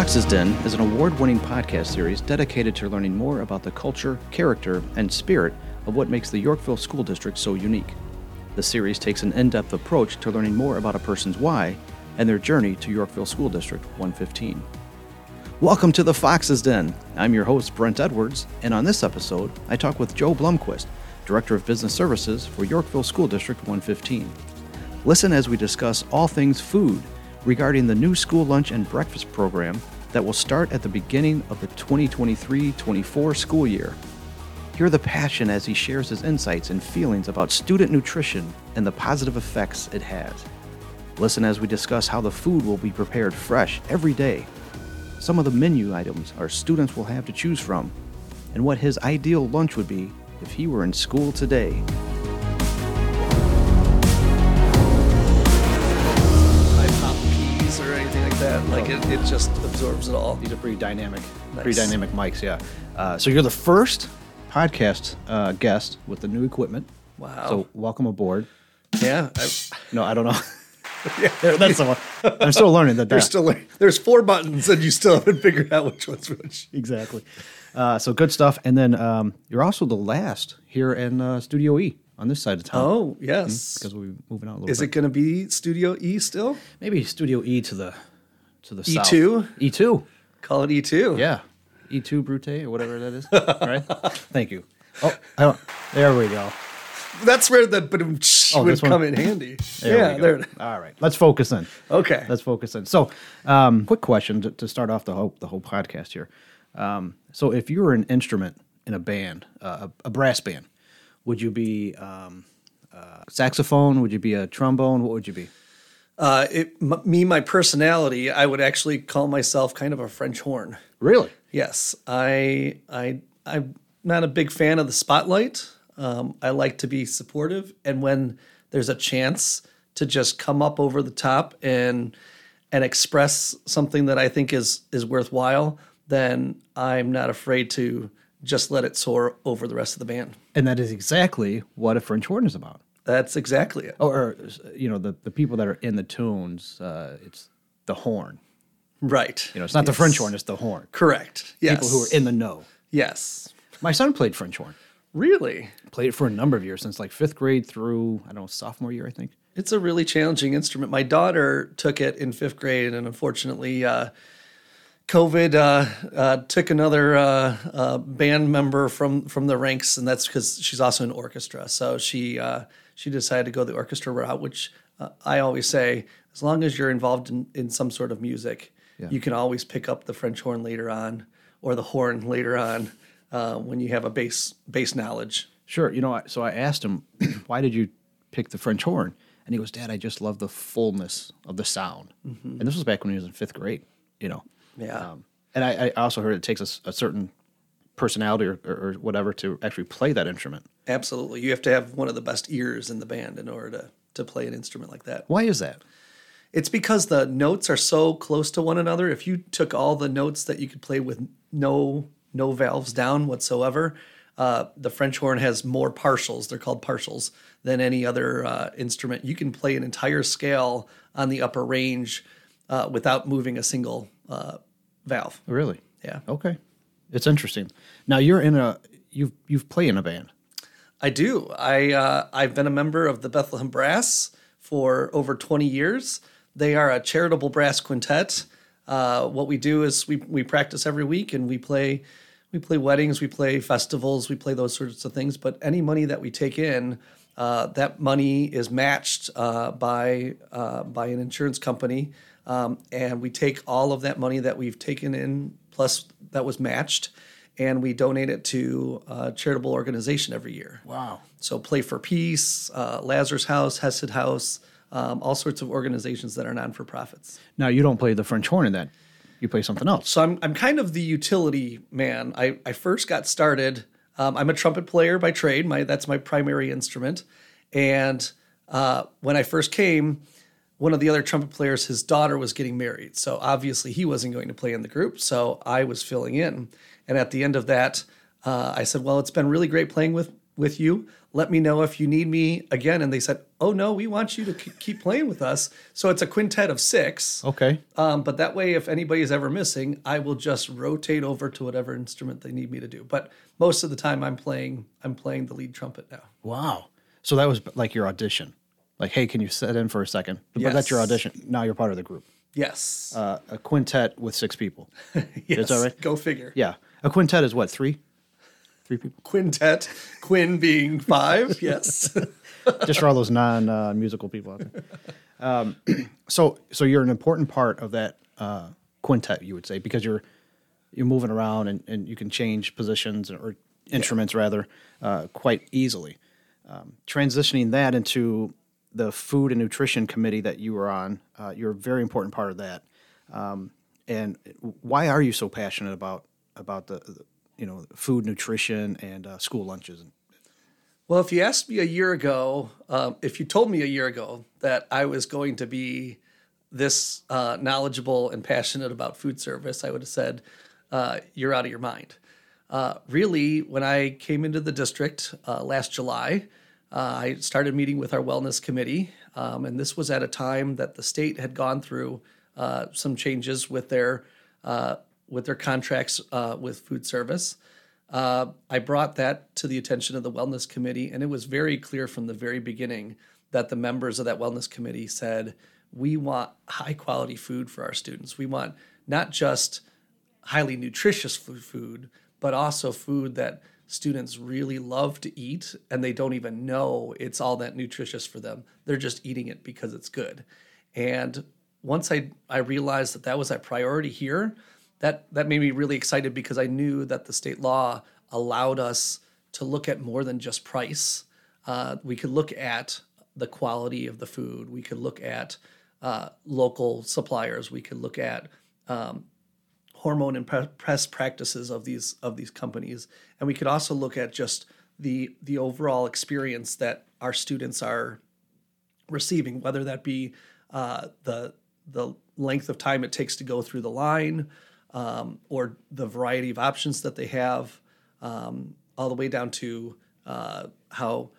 Fox's Den is an award-winning podcast series dedicated to learning more about the culture, character, and spirit of what makes the Yorkville School District so unique. The series takes an in-depth approach to learning more about a person's why and their journey to Yorkville School District 115. Welcome to the Fox's Den. I'm your host, Brent Edwards, and on this episode, I talk with Joe Blomquist, Director of Business Services for Yorkville School District 115. Listen as we discuss all things food regarding the new school lunch and breakfast program that will start at the beginning of the 2023-24 school year. Hear the passion as he shares his insights and feelings about student nutrition and the positive effects it has. Listen as we discuss how the food will be prepared fresh every day, some of the menu items our students will have to choose from, and what his ideal lunch would be if he were in school today. It just absorbs it all. These are pretty dynamic, Nice. pretty dynamic mics, yeah. So you're the first podcast guest with the new equipment. Wow. So welcome aboard. Yeah. No, I don't know. That's the one. I'm still learning that. There's 4 buttons and you still haven't figured out which one's which. Exactly. So good stuff. And then you're also the last here in Studio E on this side of town. Oh, yes. Because we're moving out a little Is bit. it going to be Studio E still? Maybe Studio E to the south. E2? E2. Call it E2. Yeah. E2 Brute or whatever that is. Right? Thank you. Oh, there we go. That's where the would this one? come in handy. There we go. There it is. All right. Let's focus in. Okay. Let's focus in. So, quick question to start off the whole podcast here. So, if you were an instrument in a band, a brass band, would you be saxophone? Would you be a trombone? What would you be? My personality, I would actually call myself kind of a French horn. Really? Yes, I'm not a big fan of the spotlight. I like to be supportive, and when there's a chance to just come up over the top and express something that I think is worthwhile, then I'm not afraid to just let it soar over the rest of the band. And that is exactly what a French horn is about. That's exactly it. Or the people that are in the tunes, it's the horn. Right. It's not the French horn, it's the horn. Correct. Yes. People who are in the know. Yes. My son played French horn. Really? Played it for a number of years, since like 5th grade through, sophomore year, I think. It's a really challenging instrument. My daughter took it in 5th grade, and unfortunately, COVID took another band member from the ranks, and that's because she's also in orchestra. So she decided to go the orchestra route, which I always say, as long as you're involved in some sort of music, you can always pick up the French horn later on, or the horn later on, when you have a bass knowledge. Sure. So I asked him, why did you pick the French horn? And he goes, Dad, I just love the fullness of the sound. Mm-hmm. And this was back when he was in 5th grade, Yeah. And I also heard it takes a certain personality or whatever to actually play that instrument. Absolutely. You have to have one of the best ears in the band in order to play an instrument like that. Why is that? It's because the notes are so close to one another. If you took all the notes that you could play with no valves down whatsoever, the French horn has more partials, they're called partials, than any other instrument. You can play an entire scale on the upper range without moving a single valve. Really? Yeah. Okay. It's interesting. Now you're you've played in a band. I do. I've been a member of the Bethlehem Brass for over 20 years. They are a charitable brass quintet. What we do is we practice every week, and we play weddings, we play festivals, we play those sorts of things. But any money that we take in, that money is matched by an insurance company, and we take all of that money that we've taken in, plus that was matched, and we donate it to a charitable organization every year. Wow. So Play for Peace, Lazarus House, Hesed House, all sorts of organizations that are non-for-profits. Now, you don't play the French horn in that. You play something else. So I'm kind of the utility man. I first got started, I'm a trumpet player by trade. That's my primary instrument. And when I first came, one of the other trumpet players, his daughter was getting married. So obviously he wasn't going to play in the group, so I was filling in. And at the end of that, I said, well, it's been really great playing with with you. Let me know if you need me again. And they said, oh, no, we want you to keep playing with us. So it's a quintet of 6. Okay. But that way, if anybody's ever missing, I will just rotate over to whatever instrument they need me to do. But most of the time, I'm playing the lead trumpet now. Wow. So that was like your audition. Like, hey, can you sit in for a second? But Yes. that's your audition. Now you're part of the group. Yes. A quintet with 6 people. Yes. Is that right? Go figure. Yeah. A quintet is what, 3? 3 people? Quintet, Quinn being 5. Yes. Just for all those non-musical people out there. So you're an important part of that quintet, you would say, because you're moving around and you can change positions or instruments rather quite easily. Transitioning that into the food and nutrition committee that you were on, you're a very important part of that. And why are you so passionate about the food, nutrition, and school lunches? Well, if you asked me a year ago, if you told me a year ago that I was going to be this knowledgeable and passionate about food service, I would have said, you're out of your mind. Really, when I came into the district last July, I started meeting with our wellness committee, and this was at a time that the state had gone through some changes with their contracts with food service. I brought that to the attention of the wellness committee, and it was very clear from the very beginning that the members of that wellness committee said, we want high quality food for our students. We want not just highly nutritious food, but also food that students really love to eat, and they don't even know it's all that nutritious for them. They're just eating it because it's good. And once I realized that was a priority here, that made me really excited because I knew that the state law allowed us to look at more than just price. We could look at the quality of the food. We could look at local suppliers. We could look at hormone and pest practices of these companies, and we could also look at just the overall experience that our students are receiving, whether that be the length of time it takes to go through the line, or the variety of options that they have, all the way down to how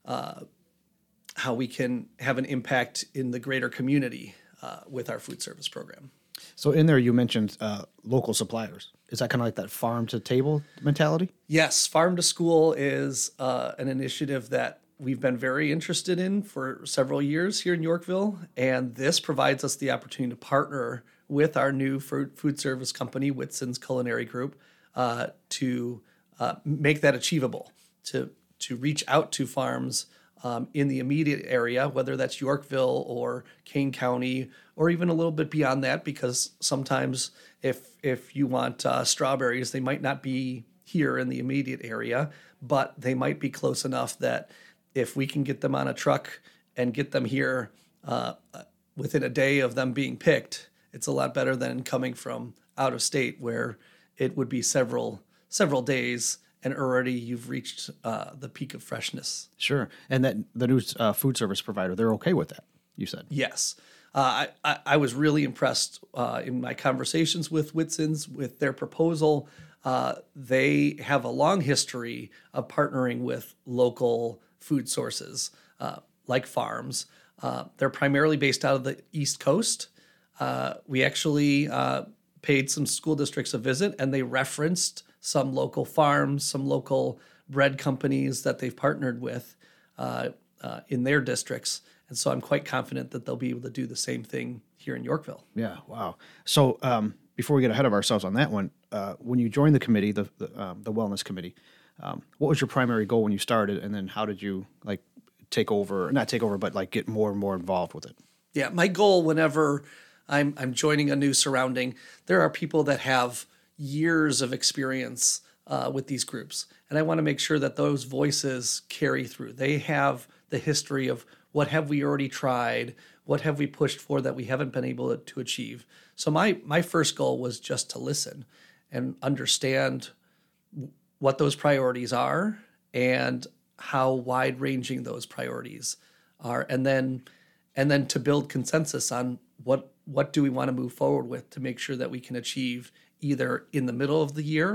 we can have an impact in the greater community with our food service program. So in there you mentioned local suppliers. Is that kind of like that farm to table mentality? Yes, Farm to School is an initiative that we've been very interested in for several years here in Yorkville, and this provides us the opportunity to partner with our new food service company, Whitson's Culinary Group, to make that achievable, to reach out to farms in the immediate area, whether that's Yorkville or Kane County, or even a little bit beyond that, because sometimes if you want strawberries, they might not be here in the immediate area, but they might be close enough that if we can get them on a truck and get them here within a day of them being picked, it's a lot better than coming from out of state where it would be several days and already you've reached the peak of freshness. Sure. And that the new food service provider, they're okay with that, you said? Yes. I was really impressed in my conversations with Whitson's with their proposal. They have a long history of partnering with local food sources like farms. They're primarily based out of the East Coast. We actually paid some school districts a visit, and they referenced some local farms, some local bread companies that they've partnered with in their districts. And so I'm quite confident that they'll be able to do the same thing here in Yorkville. Yeah, wow. So before we get ahead of ourselves on that one, when you joined the committee, the wellness committee, what was your primary goal when you started, and then how did you not take over, but get more and more involved with it? Yeah, my goal whenever I'm joining a new surrounding, there are people that have years of experience with these groups, and I want to make sure that those voices carry through. They have the history of what have we already tried, what have we pushed for that we haven't been able to achieve. So my first goal was just to listen and understand what those priorities are and how wide-ranging those priorities are, and then to build consensus on what do we want to move forward with to make sure that we can achieve either in the middle of the year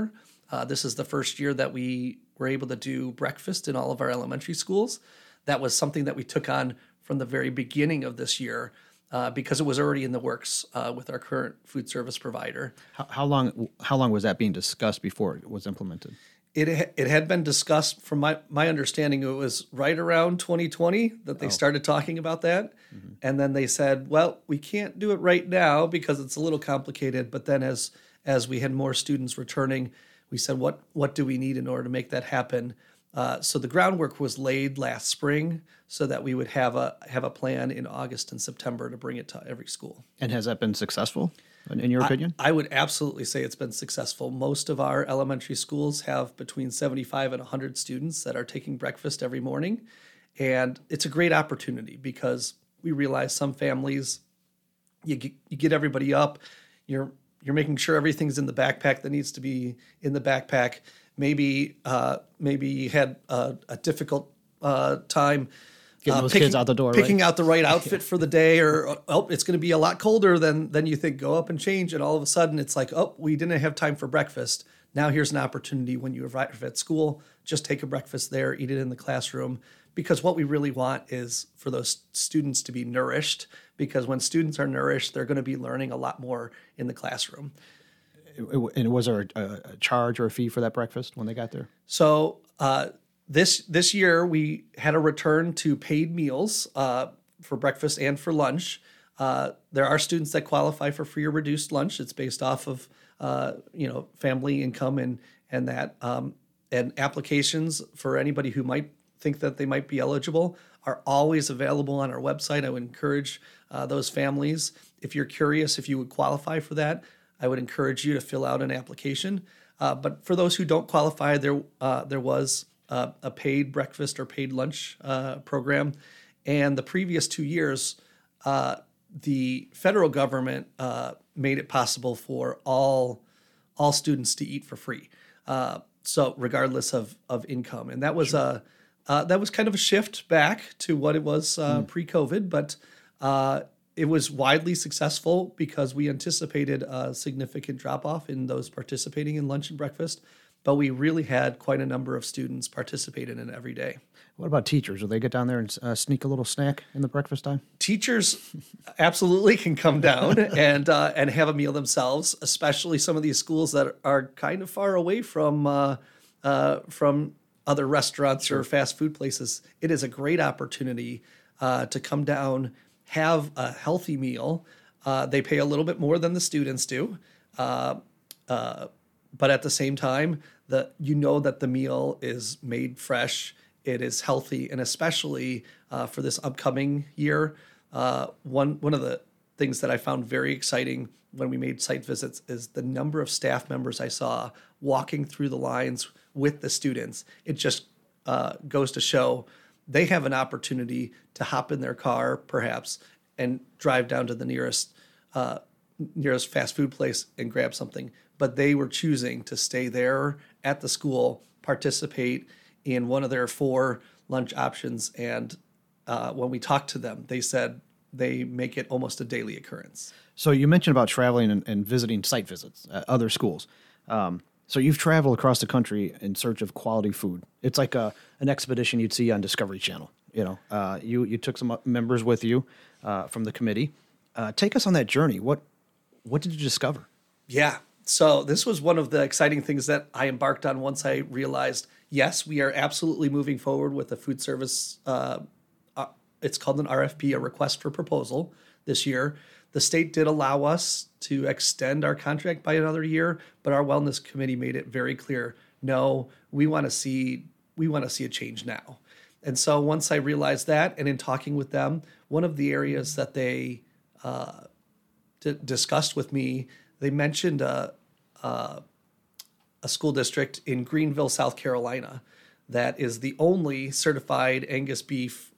This is the first year that we were able to do breakfast in all of our elementary schools. That was something that we took on from the very beginning of this year because it was already in the works with our current food service provider. How long was that being discussed before it was implemented? It had been discussed. From my understanding, it was right around 2020 that they started talking about that. Mm-hmm. And then they said, well, we can't do it right now because it's a little complicated. But then as we had more students returning, we said, what do we need in order to make that happen? So the groundwork was laid last spring so that we would have a plan in August and September to bring it to every school. And has that been successful, in your opinion? I would absolutely say it's been successful. Most of our elementary schools have between 75 and 100 students that are taking breakfast every morning. And it's a great opportunity because we realize some families, you get everybody up, you're making sure everything's in the backpack that needs to be in the backpack. Maybe you had a difficult time getting those kids out the door, picking out the right outfit for the day, or it's going to be a lot colder than you think. Go up and change, and all of a sudden it's like, we didn't have time for breakfast. Now here's an opportunity when you arrive at school, just take a breakfast there, eat it in the classroom. Because what we really want is for those students to be nourished. Because when students are nourished, they're going to be learning a lot more in the classroom. And was there a charge or a fee for that breakfast when they got there? So this year we had a return to paid meals for breakfast and for lunch. There are students that qualify for free or reduced lunch. It's based off of family income and that. And applications for anybody who might think that they might be eligible are always available on our website. I would encourage those families, if you're curious if you would qualify for that, I would encourage you to fill out an application. But for those who don't qualify, there was a paid breakfast or paid lunch program. And the previous 2 years, the federal government made it possible for all students to eat for free. So regardless of income. And that was kind of a shift back to what it was pre-COVID, but it was widely successful because we anticipated a significant drop-off in those participating in lunch and breakfast, but we really had quite a number of students participate in it every day. What about teachers? Will they get down there and sneak a little snack in the breakfast time? Teachers absolutely can come down and have a meal themselves, especially some of these schools that are kind of far away from other restaurants or fast food places. It is a great opportunity to come down, have a healthy meal. They pay a little bit more than the students do, but at the same time, that the meal is made fresh, it is healthy, and especially for this upcoming year, one of the things that I found very exciting when we made site visits is the number of staff members I saw walking through the lines with the students. It just goes to show they have an opportunity to hop in their car, perhaps, and drive down to the nearest fast food place and grab something. But they were choosing to stay there at the school, participate in one of their 4 lunch options. And when we talked to them, they said they make it almost a daily occurrence. So you mentioned about traveling and visiting site visits at other schools. So you've traveled across the country in search of quality food. It's like an expedition you'd see on Discovery Channel. You took some members with you from the committee. Take us on that journey. What did you discover? Yeah. So this was one of the exciting things that I embarked on once I realized, yes, we are absolutely moving forward with the food service. It's called an RFP, a request for proposal, this year. The state did allow us to extend our contract by another year, but our wellness committee made it very clear, no, we want to see a change now. And so once I realized that, and in talking with them, one of the areas that they discussed with me, they mentioned a school district in Greenville, South Carolina, that is the only certified Angus beef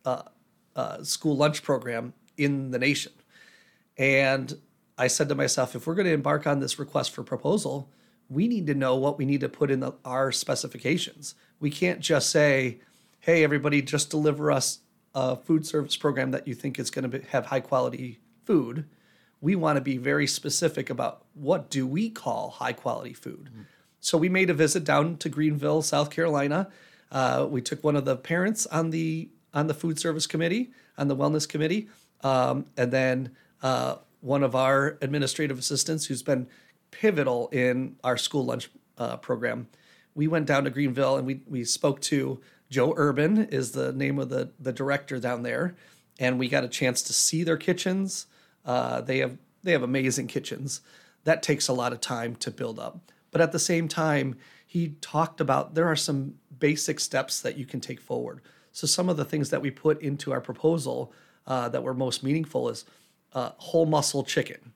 school lunch program in the nation. And I said to myself, if we're going to embark on this request for proposal, we need to know what we need to put in our specifications. We can't just say, hey, everybody, just deliver us a food service program that you think is going to have high quality food. We want to be very specific about what do we call high quality food. Mm-hmm. So we made a visit down to Greenville, South Carolina. We took one of the parents on the food service committee, on the wellness committee, and then one of our administrative assistants who's been pivotal in our school lunch program. We went down to Greenville and we spoke to Joe Urban, is the name of the director down there, and we got a chance to see their kitchens. They have amazing kitchens. That takes a lot of time to build up. But at the same time, he talked about there are some basic steps that you can take forward. So some of the things that we put into our proposal that were most meaningful is whole muscle chicken,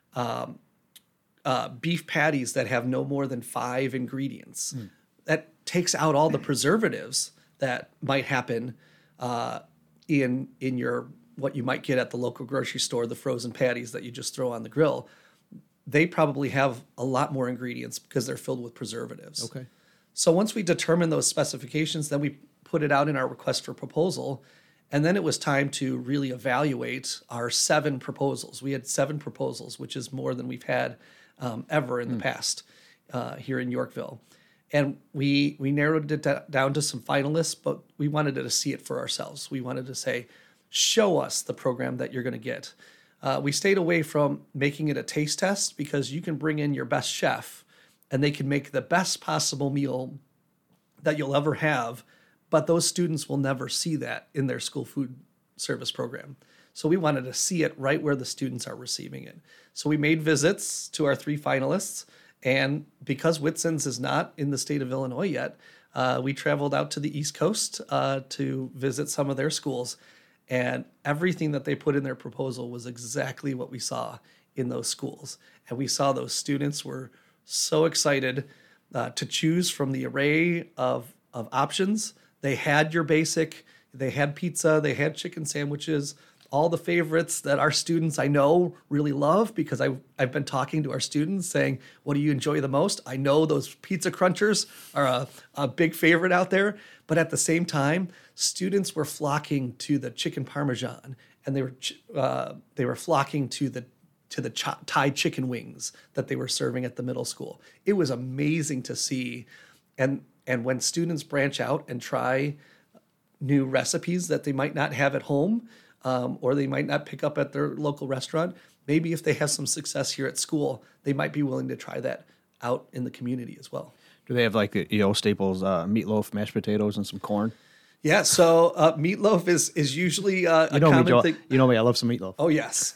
beef patties that have no more than 5 ingredients. That takes out all the preservatives that might happen in your what you might get at the local grocery store, the frozen patties that you just throw on the grill. They probably have a lot more ingredients because they're filled with preservatives. Okay. So once we determine those specifications, then we put it out in our request for proposal. And then it was time to really evaluate our 7 proposals. We had 7 proposals, which is more than we've had ever in the past here in Yorkville. And we narrowed it down to some finalists, but we wanted to see it for ourselves. We wanted to say, show us the program that you're going to get. We stayed away from making it a taste test because you can bring in your best chef and they can make the best possible meal that you'll ever have, but those students will never see that in their school food service program. So we wanted to see it right where the students are receiving it. So we made visits to our 3 finalists, and because Whitson's is not in the state of Illinois yet, we traveled out to the East Coast to visit some of their schools. And everything that they put in their proposal was exactly what we saw in those schools. And we saw those students were so excited to choose from the array of options. They had your basic, they had pizza, they had chicken sandwiches, all the favorites that our students I know really love because I've been talking to our students saying, what do you enjoy the most? I know those pizza crunchers are a big favorite out there, but at the same time, students were flocking to the chicken parmesan, and they were flocking to the Thai chicken wings that they were serving at the middle school. It was amazing to see, and when students branch out and try new recipes that they might not have at home, or they might not pick up at their local restaurant, maybe if they have some success here at school, they might be willing to try that out in the community as well. Do they have like staples, meatloaf, mashed potatoes, and some corn? Yeah, so meatloaf is usually a common thing. You know me, I love some meatloaf. Oh yes,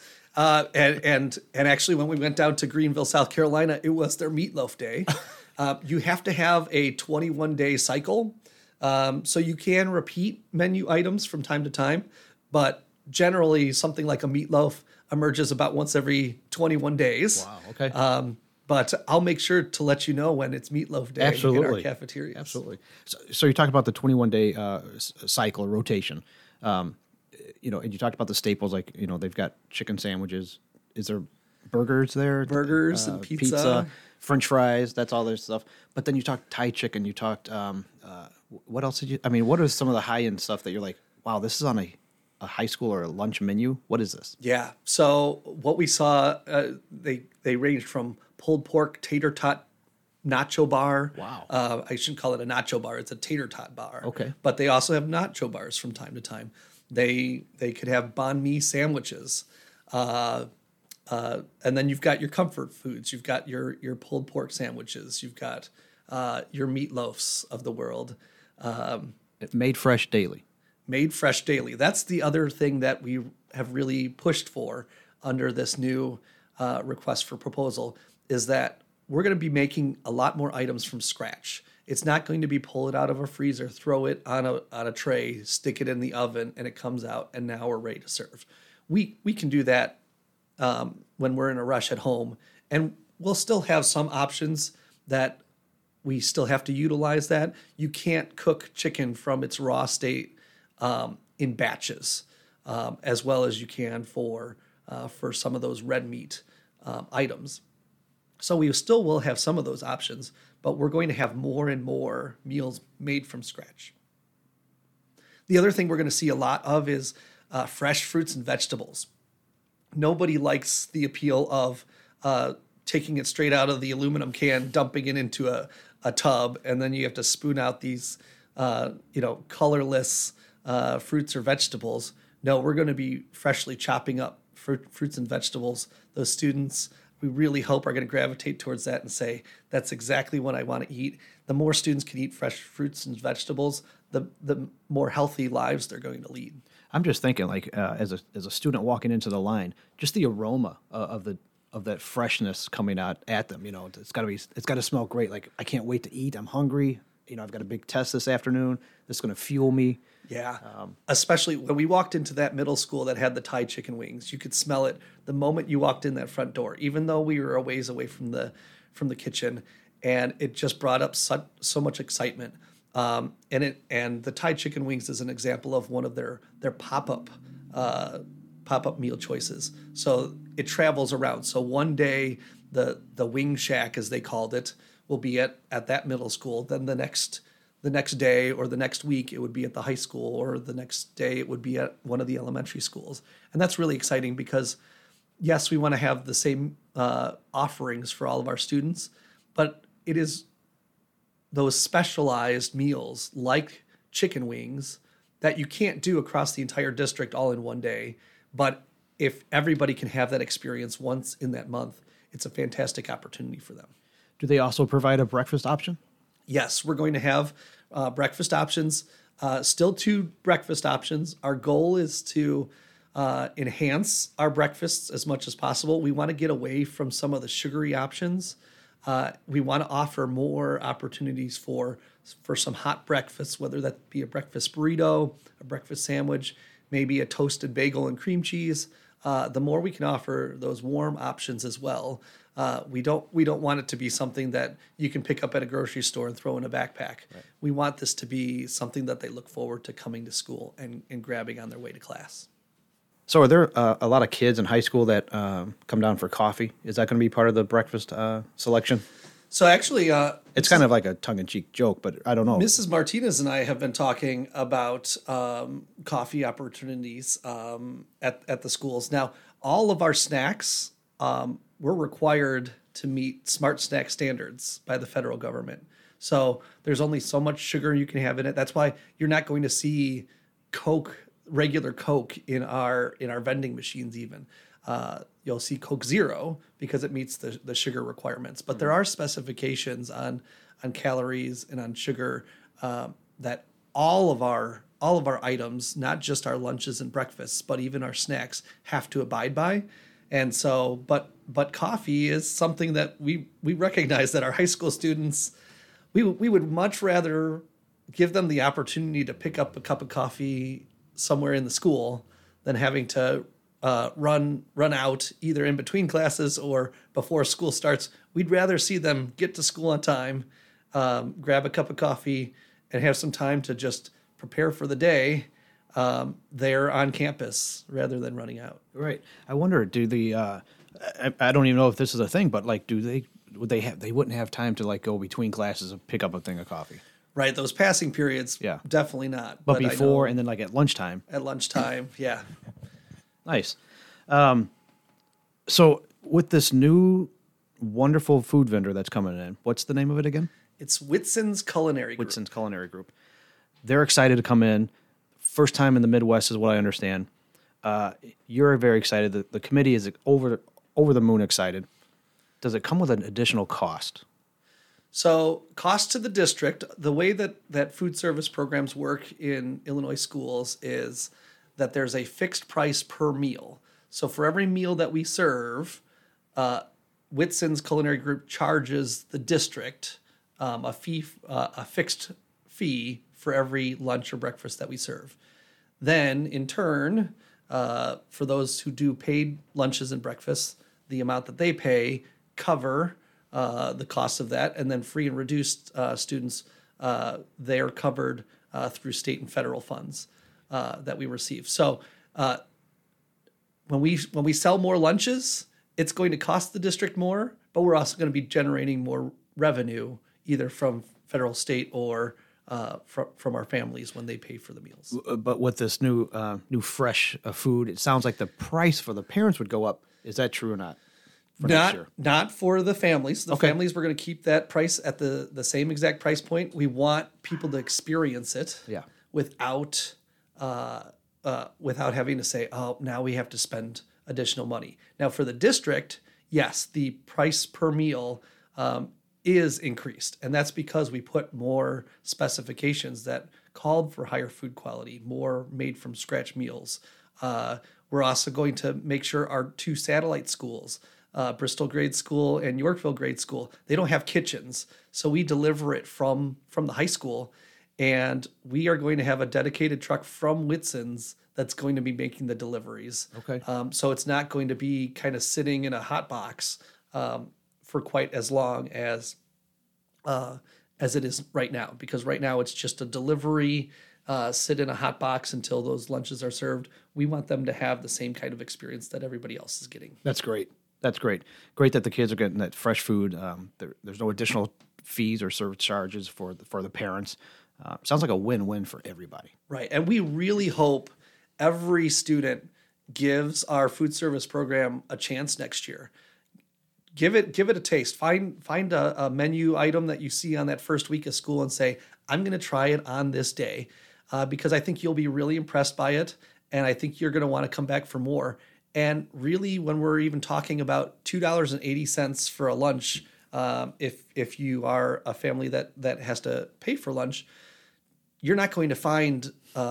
and actually, when we went down to Greenville, South Carolina, it was their meatloaf day. You have to have a 21-day cycle, so you can repeat menu items from time to time, but generally something like a meatloaf emerges about once every 21 days. Wow. Okay. But I'll make sure to let you know when it's meatloaf day in our cafeteria. Absolutely. So you talked about the 21-day cycle rotation. And you talked about the staples, like, they've got chicken sandwiches. Is there burgers there? Burgers and pizza. French fries, that's all their stuff. But then you talked Thai chicken. You talked, what else what are some of the high-end stuff that you're like, wow, this is on a high school or a lunch menu? What is this? Yeah. So what we saw, they ranged from pulled pork tater tot nacho bar. Wow. I shouldn't call it a nacho bar. It's a tater tot bar. Okay. But they also have nacho bars from time to time. They could have banh mi sandwiches. And then you've got your comfort foods. You've got your pulled pork sandwiches. You've got your meatloafs of the world. Made fresh daily. Made fresh daily. That's the other thing that we have really pushed for under this new request for proposal, is that we're going to be making a lot more items from scratch. It's not going to be pull it out of a freezer, throw it on a tray, stick it in the oven, and it comes out, and now we're ready to serve. We can do that when we're in a rush at home, and we'll still have some options that we still have to utilize that. You can't cook chicken from its raw state in batches, as well as you can for some of those red meat items. So we still will have some of those options, but we're going to have more and more meals made from scratch. The other thing we're going to see a lot of is fresh fruits and vegetables. Nobody likes the appeal of taking it straight out of the aluminum can, dumping it into a tub, and then you have to spoon out these, colorless fruits or vegetables. No, we're going to be freshly chopping up fruits and vegetables. Those students, we really hope, are going to gravitate towards that and say, that's exactly what I want to eat. The more students can eat fresh fruits and vegetables, the more healthy lives they're going to lead. I'm just thinking, like, as a student walking into the line, just the aroma of that freshness coming out at them. It's got to smell great. Like, I can't wait to eat. I'm hungry. I've got a big test this afternoon. This is going to fuel me. Yeah. Especially when we walked into that middle school that had the Thai chicken wings, you could smell it the moment you walked in that front door, even though we were a ways away from the kitchen, and it just brought up so much excitement. And the Thai chicken wings is an example of one of their pop-up meal choices. So it travels around. So one day the wing shack, as they called it, will be at that middle school. Then the next day or the next week it would be at the high school, or the next day it would be at one of the elementary schools. And that's really exciting because, yes, we want to have the same offerings for all of our students, but it is those specialized meals like chicken wings that you can't do across the entire district all in one day. But if everybody can have that experience once in that month, it's a fantastic opportunity for them. Do they also provide a breakfast option? Yes, we're going to have breakfast options, still 2 breakfast options. Our goal is to enhance our breakfasts as much as possible. We want to get away from some of the sugary options. We want to offer more opportunities for some hot breakfasts, whether that be a breakfast burrito, a breakfast sandwich, maybe a toasted bagel and cream cheese. The more we can offer those warm options as well. We don't want it to be something that you can pick up at a grocery store and throw in a backpack. Right. We want this to be something that they look forward to coming to school and grabbing on their way to class. So are there a lot of kids in high school that come down for coffee? Is that going to be part of the breakfast selection? So actually... it's kind of like a tongue-in-cheek joke, but I don't know. Mrs. Martinez and I have been talking about coffee opportunities at the schools. Now, all of our snacks, we're required to meet Smart Snack standards by the federal government. So there's only so much sugar you can have in it. That's why you're not going to see regular Coke in our vending machines even. You'll see Coke Zero because it meets the sugar requirements. But there are specifications on calories and on sugar that all of our items, not just our lunches and breakfasts, but even our snacks, have to abide by. And so, but coffee is something that we recognize that our high school students, we would much rather give them the opportunity to pick up a cup of coffee somewhere in the school than having to run out either in between classes or before school starts. We'd rather see them get to school on time, grab a cup of coffee, and have some time to just prepare for the day there on campus rather than running out. Right. I wonder, do the I don't even know if this is a thing, but like, they wouldn't have time to like go between classes and pick up a thing of coffee. Right, those passing periods, yeah, definitely not. But before and then like at lunchtime. At lunchtime, yeah. Nice. So with this new wonderful food vendor that's coming in, what's the name of it again? It's Whitson's Culinary Group. Whitson's Culinary Group. They're excited to come in. First time in the Midwest is what I understand. You're very excited. The committee is over the moon excited. Does it come with an additional cost? So cost to the district, the way that food service programs work in Illinois schools is that there's a fixed price per meal. So for every meal that we serve, Whitson's Culinary Group charges the district a fixed fee for every lunch or breakfast that we serve. Then, in turn, for those who do paid lunches and breakfasts, the amount that they pay cover the cost of that, and then free and reduced students, they're covered through state and federal funds that we receive. So when we sell more lunches, it's going to cost the district more, but we're also going to be generating more revenue either from federal, state, or from our families when they pay for the meals. But with this new fresh food, it sounds like the price for the parents would go up. Is that true or not? for next year? Not for the families. The families, we're going to keep that price at the same exact price point. We want people to experience it without having to say, oh, now we have to spend additional money. Now for the district, yes, the price per meal is increased. And that's because we put more specifications that called for higher food quality, more made from scratch meals. We're also going to make sure our 2 satellite schools, Bristol Grade School and Yorkville Grade School, they don't have kitchens. So we deliver it from the high school. And we are going to have a dedicated truck from Whitson's that's going to be making the deliveries. Okay. So it's not going to be kind of sitting in a hot box for quite as long as it is right now. Because right now it's just a delivery, sit in a hot box until those lunches are served. We want them to have the same kind of experience that everybody else is getting. That's great. That's great. Great that the kids are getting that fresh food. There's no additional fees or service charges for the parents. Sounds like a win-win for everybody. Right. And we really hope every student gives our food service program a chance next year. Give it a taste. Find a menu item that you see on that first week of school and say, I'm going to try it on this day because I think you'll be really impressed by it. And I think you're going to want to come back for more. And really, when we're even talking about $2.80 for a lunch, if you are a family that has to pay for lunch, you're not going to find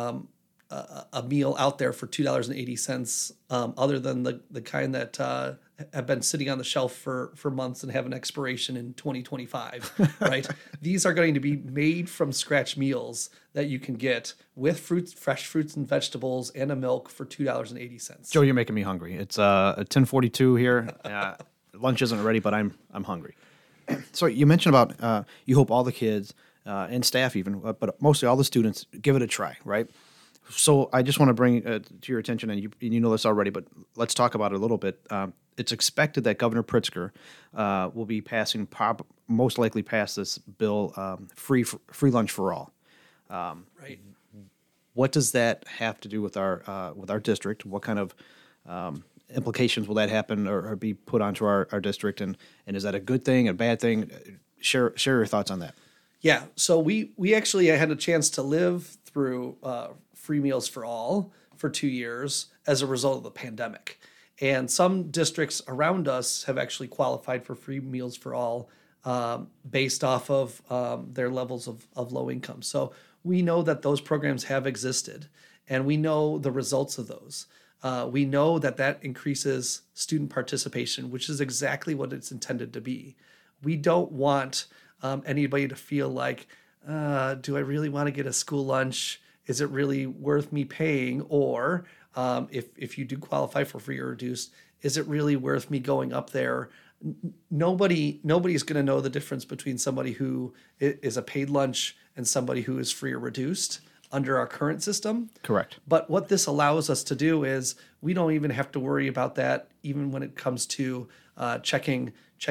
a meal out there for $2.80 other than the kind that have been sitting on the shelf for months and have an expiration in 2025, right? These are going to be made from scratch meals that you can get with fresh fruits and vegetables and a milk for $2.80. Joe, you're making me hungry. It's 10:42 here. Lunch isn't ready, but I'm hungry. So you mentioned about you hope all the kids and staff even, but mostly all the students give it a try, right? So I just want to bring to your attention, and you know this already, but let's talk about it a little bit. It's expected that Governor Pritzker will be passing, most likely pass this bill, free lunch for all. Right. What does that have to do with our district? What kind of implications will that happen or be put onto our district? And is that a good thing, a bad thing? Share your thoughts on that. Yeah. So we actually had a chance to live through free meals for all for 2 years as a result of the pandemic. And some districts around us have actually qualified for free meals for all based off of their levels of low income. So we know that those programs have existed, and we know the results of those. We know that increases student participation, which is exactly what it's intended to be. We don't want anybody to feel like, do I really want to get a school lunch? Is it really worth me paying? Or if you do qualify for free or reduced, is it really worth me going up there? Nobody's going to know the difference between somebody who is a paid lunch and somebody who is free or reduced under our current system. Correct. But what this allows us to do is we don't even have to worry about that even when it comes to checking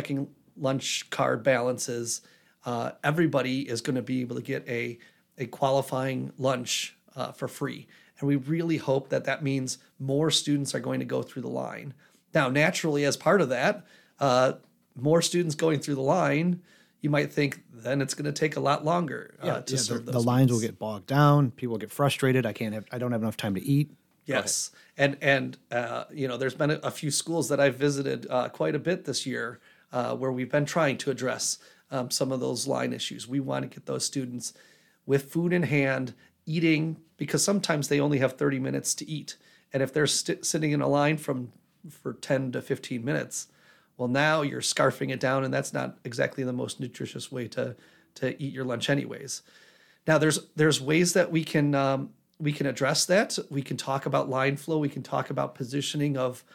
lunch card balances. Everybody is going to be able to get a qualifying lunch for free. And we really hope that means more students are going to go through the line. Now, naturally, as part of that, more students going through the line, you might think then it's going to take a lot longer to serve those. The lines will get bogged down. People get frustrated. I don't have enough time to eat. Yes. And there's been a few schools that I've visited quite a bit this year where we've been trying to address some of those line issues. We want to get those students with food in hand, eating, because sometimes they only have 30 minutes to eat. And if they're sitting in a line for 10 to 15 minutes, well, now you're scarfing it down, and that's not exactly the most nutritious way to eat your lunch anyways. Now, there's ways that we can address that. We can talk about line flow. We can talk about positioning of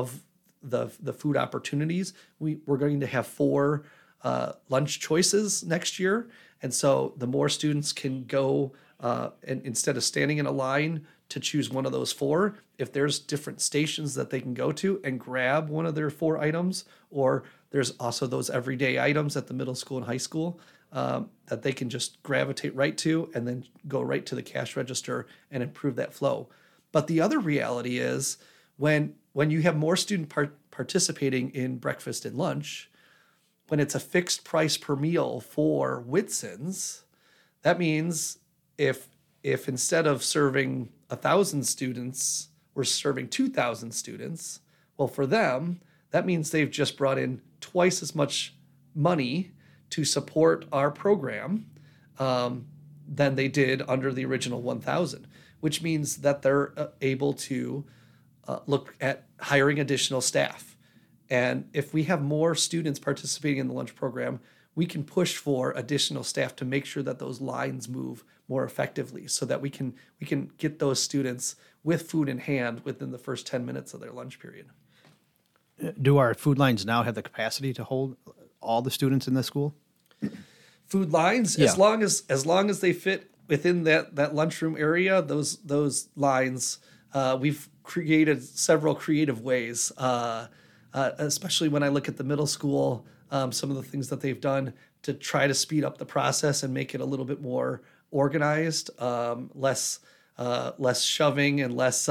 the food opportunities. We're going to have 4 lunch choices next year. And so the more students can go and instead of standing in a line to choose one of those 4, if there's different stations that they can go to and grab one of their 4 items, or there's also those everyday items at the middle school and high school that they can just gravitate right to and then go right to the cash register and improve that flow. But the other reality is when you have more student participating in breakfast and lunch, when it's a fixed price per meal for Whitson's, that means if instead of serving 1,000 students, we're serving 2,000 students, well, for them, that means they've just brought in twice as much money to support our program than they did under the original 1,000, which means that they're able to look at hiring additional staff. And if we have more students participating in the lunch program, we can push for additional staff to make sure that those lines move more effectively so that we can get those students with food in hand within the first 10 minutes of their lunch period. Do our food lines now have the capacity to hold all the students in the school? Food lines, Yeah. as long as they fit within that lunchroom area, those lines, we've created several creative ways, especially when I look at the middle school, some of the things that they've done to try to speed up the process and make it a little bit more organized, less shoving and less.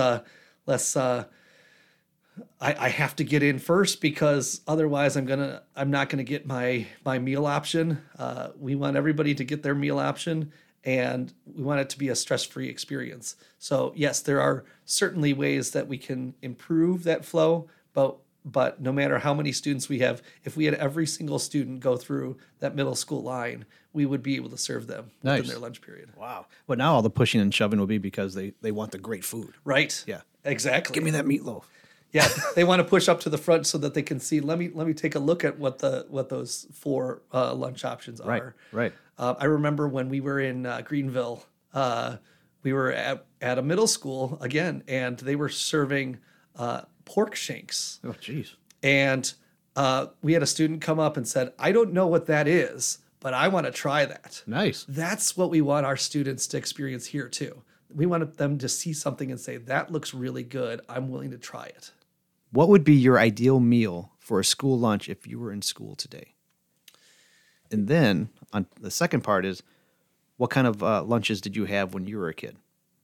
I have to get in first because otherwise I'm not gonna get my meal option. We want everybody to get their meal option, and we want it to be a stress-free experience. So yes, there are certainly ways that we can improve that flow, but no matter how many students we have, if we had every single student go through that middle school line, we would be able to serve them within their lunch period. Wow. But now all the pushing and shoving will be because they want the great food. Right. Yeah. Exactly. Give me that meatloaf. Yeah, they want to push up to the front so that they can see. Let me take a look at what those four lunch options are. Right. I remember when we were in Greenville, we were at a middle school again, and they were serving pork shanks. Oh, geez. And we had a student come up and said, "I don't know what that is, but I want to try that." Nice. That's what we want our students to experience here too. We want them to see something and say, "That looks really good. I'm willing to try it." What would be your ideal meal for a school lunch if you were in school today? And then on the second part is, what kind of lunches did you have when you were a kid?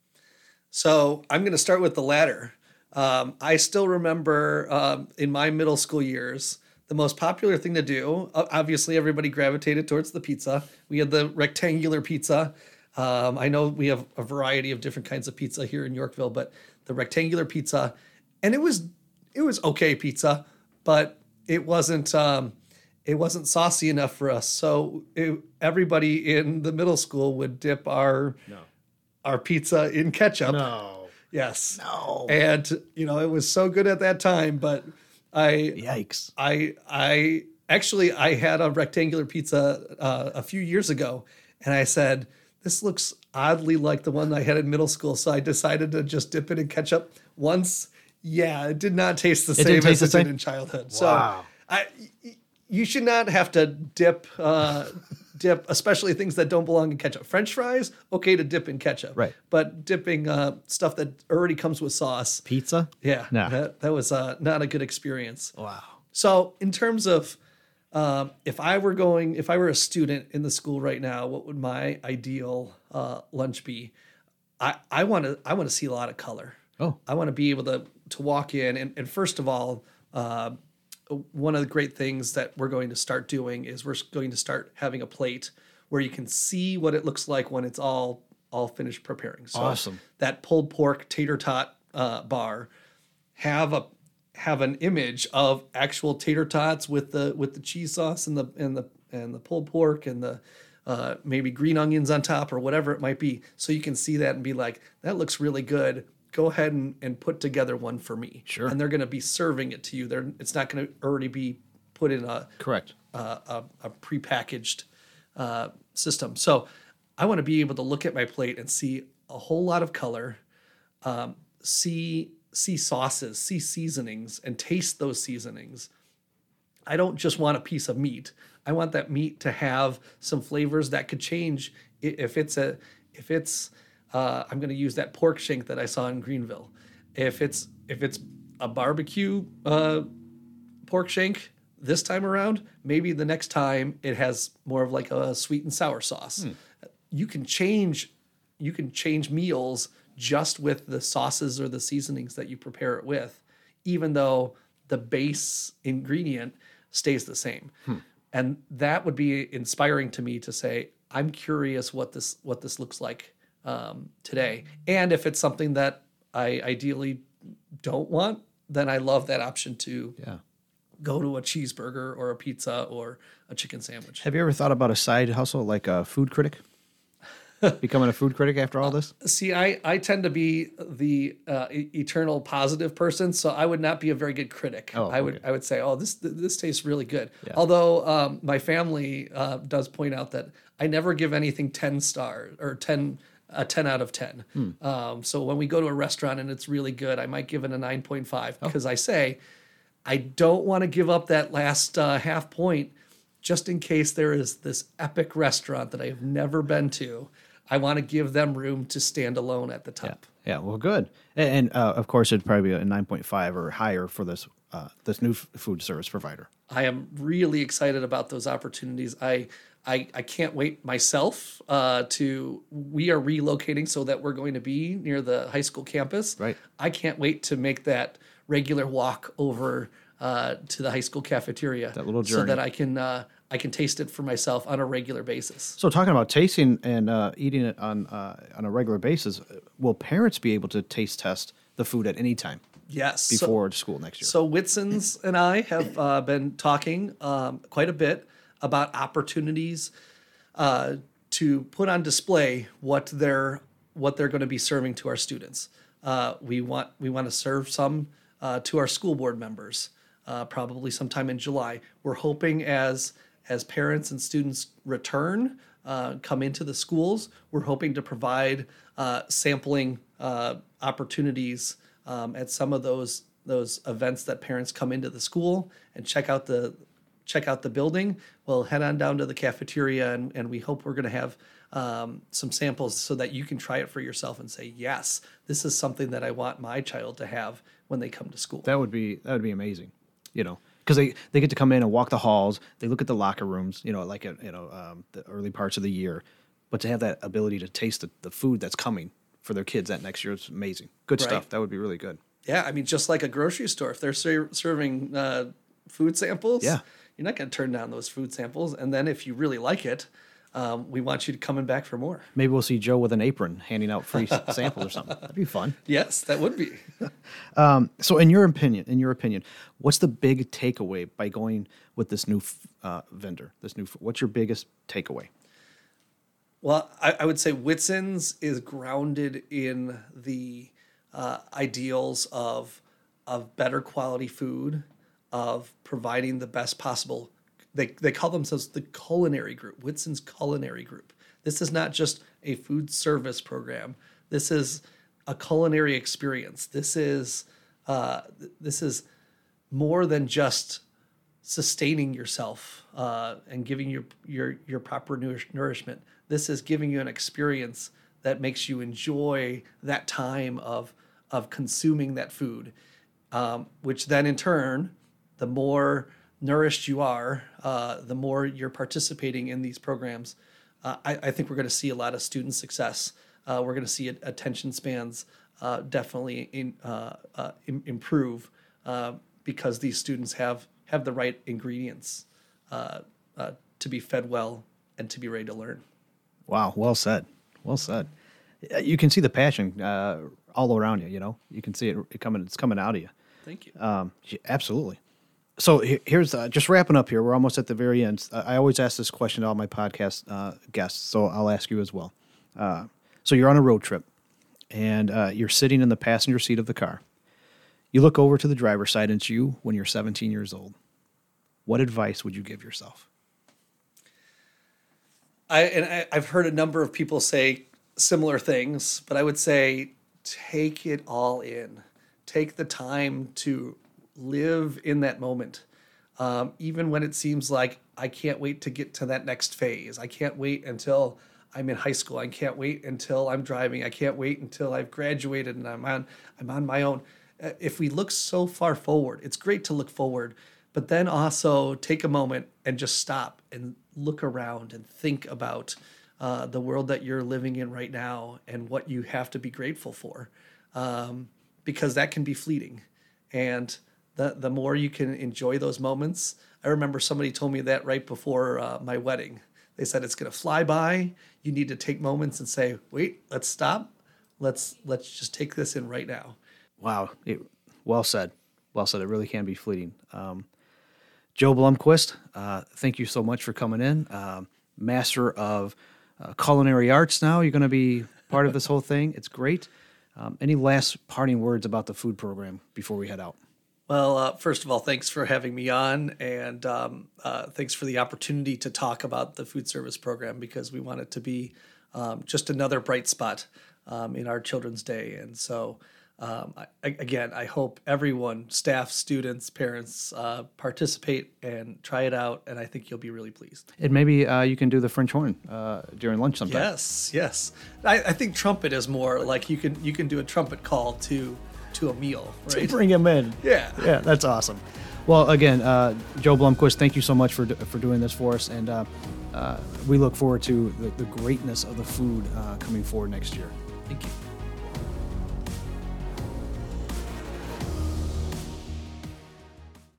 So I'm going to start with the latter. I still remember in my middle school years, the most popular thing to do, obviously everybody gravitated towards the pizza. We had the rectangular pizza. I know we have a variety of different kinds of pizza here in Yorkville, but the rectangular pizza, and it was okay pizza, but it wasn't saucy enough for us. So everybody in the middle school would dip our pizza in ketchup. No. Yes. No. And it was so good at that time, but Yikes. I actually had a rectangular pizza a few years ago, and I said, "This looks oddly like the one I had in middle school," so I decided to just dip it in ketchup once. Yeah, it did not taste the same as it did in childhood. Wow. So you should not have to dip, especially things that don't belong in ketchup. French fries, okay to dip in ketchup. Right. But dipping stuff that already comes with sauce, Pizza? yeah, No. that was not a good experience. Wow. So in terms of if I were a student in the school right now, what would my ideal lunch be? I want to see a lot of color. Oh. I want to be able to walk in and first of all, one of the great things that we're going to start doing is we're going to start having a plate where you can see what it looks like when it's all finished preparing. So Awesome. that pulled pork tater tot bar, have an image of actual tater tots with the cheese sauce and the pulled pork and the maybe green onions on top or whatever it might be, so you can see that and be like, that looks really good. Go ahead and put together one for me. Sure. And they're going to be serving it to you. It's not going to already be put in a Correct. a prepackaged system. So I want to be able to look at my plate and see a whole lot of color, see sauces, see seasonings, and taste those seasonings. I don't just want a piece of meat. I want that meat to have some flavors that could change if it's I'm going to use that pork shank that I saw in Greenville. If it's a barbecue pork shank this time around, maybe the next time it has more of like a sweet and sour sauce. You can change meals just with the sauces or the seasonings that you prepare it with, even though the base ingredient stays the same. And that would be inspiring to me to say, I'm curious what this looks like today. And if it's something that I ideally don't want, then I love that option to go to a cheeseburger or a pizza or a chicken sandwich. Have you ever thought about a side hustle like a food critic? Becoming a food critic after all this? See, I tend to be the eternal positive person, so I would not be a very good critic. I would say, oh, this tastes really good. Yeah. Although my family does point out that I never give anything 10 stars or 10 out of 10. So when we go to a restaurant and it's really good, I might give it a 9.5 because I say I don't want to give up that last half point just in case there is this epic restaurant that I have never been to. I want to give them room to stand alone at the top. Yeah, well, good. And of course, it'd probably be a 9.5 or higher for this new food service provider. I am really excited about those opportunities. I can't wait myself we are relocating so that we're going to be near the high school campus. Right. I can't wait to make that regular walk over to the high school cafeteria. That little journey. So that I can taste it for myself on a regular basis. So talking about tasting and eating it on a regular basis, will parents be able to taste test the food at any time? Yes. Before school next year. So Whitson's and I have been talking quite a bit about opportunities to put on display what they're going to be serving to our students. We want to serve some to our school board members, probably sometime in July. We're hoping as parents and students return, come into the schools, we're hoping to provide sampling opportunities at some of those events that parents come into the school and check out the building. We'll head on down to the cafeteria, and we hope we're going to have some samples so that you can try it for yourself and say, yes, this is something that I want my child to have when they come to school. That would be amazing, because they get to come in and walk the halls. They look at the locker rooms, like the early parts of the year, but to have that ability to taste the food that's coming for their kids that next year is amazing. Good stuff. That would be really good. Yeah, I mean, just like a grocery store, if they're serving food samples, you're not going to turn down those food samples. And then if you really like it, we want you to coming back for more. Maybe we'll see Joe with an apron handing out free samples or something. That'd be fun. Yes, that would be. So in your opinion, what's the big takeaway by going with this new vendor? What's your biggest takeaway? Well, I would say Whitson's is grounded in the ideals of better quality food, of providing the best possible. They call themselves the culinary group, Whitson's culinary group. This is not just a food service program. This is a culinary experience. This is more than just sustaining yourself and giving your proper nourishment. This is giving you an experience that makes you enjoy that time of consuming that food, which then in turn, the more nourished you are, the more you're participating in these programs. I think we're going to see a lot of student success. We're going to see attention spans definitely improve because these students have the right ingredients to be fed well and to be ready to learn. Wow, well said. Well said. You can see the passion all around you. You can see it coming. It's coming out of you. Thank you. Absolutely. So here's just wrapping up here. We're almost at the very end. I always ask this question to all my podcast guests, so I'll ask you as well. So you're on a road trip, and you're sitting in the passenger seat of the car. You look over to the driver's side, and it's you when you're 17 years old. What advice would you give yourself? I've heard a number of people say similar things, but I would say take it all in. Take the time to live in that moment. Even when it seems like I can't wait to get to that next phase. I can't wait until I'm in high school. I can't wait until I'm driving. I can't wait until I've graduated and I'm on my own. If we look so far forward, it's great to look forward, but then also take a moment and just stop and look around and think about the world that you're living in right now and what you have to be grateful for, because that can be fleeting. And the more you can enjoy those moments. I remember somebody told me that right before my wedding. They said it's going to fly by. You need to take moments and say, wait, let's stop. Let's just take this in right now. Wow. Well said. Well said. It really can be fleeting. Joe Blomquist, thank you so much for coming in. Master of culinary arts now. You're going to be part of this whole thing. It's great. Any last parting words about the food program before we head out? Well, first of all, thanks for having me on, and thanks for the opportunity to talk about the food service program, because we want it to be just another bright spot in our Children's Day. And so, I hope everyone, staff, students, parents, participate and try it out, and I think you'll be really pleased. And maybe you can do the French horn during lunch sometime. Yes. I think trumpet is more like you can do a trumpet call to a meal, right? To bring them in. Yeah, that's awesome. Well, again, Joe Blomquist, thank you so much for doing this for us, and we look forward to the greatness of the food coming forward next year. Thank you.